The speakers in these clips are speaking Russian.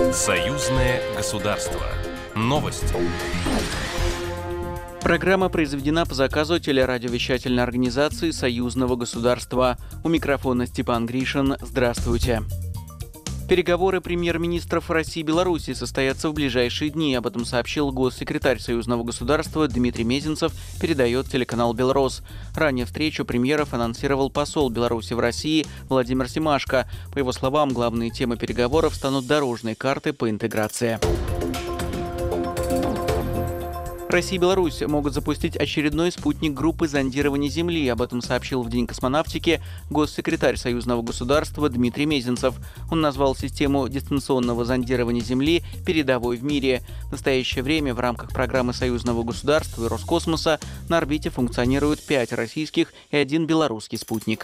Союзное государство. Новости. Программа произведена по заказу телерадиовещательной организации Союзного государства. У микрофона Степан Гришин. Здравствуйте. Переговоры премьер-министров России и Беларуси состоятся в ближайшие дни. Об этом сообщил госсекретарь Союзного государства Дмитрий Мезенцев, передает телеканал «Белрос». Ранее встречу премьеров анонсировал посол Беларуси в России Владимир Семашко. По его словам, главные темы переговоров станут дорожные карты по интеграции. Россия и Беларусь могут запустить очередной спутник группы зондирования Земли. Об этом сообщил в День космонавтики госсекретарь Союзного государства Дмитрий Мезенцев. Он назвал систему дистанционного зондирования Земли передовой в мире. В настоящее время в рамках программы Союзного государства и Роскосмоса на орбите функционируют 5 российских и 1 белорусский спутник.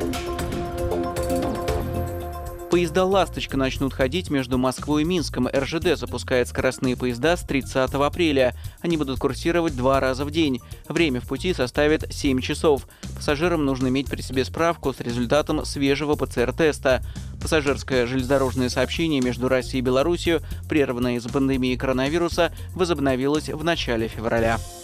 Поезда «Ласточка» начнут ходить между Москвой и Минском. РЖД запускает скоростные поезда с 30 апреля. Они будут курсировать 2 раза в день. Время в пути составит 7 часов. Пассажирам нужно иметь при себе справку с результатом свежего ПЦР-теста. Пассажирское железнодорожное сообщение между Россией и Беларусью, прерванное из-за пандемии коронавируса, возобновилось в начале февраля.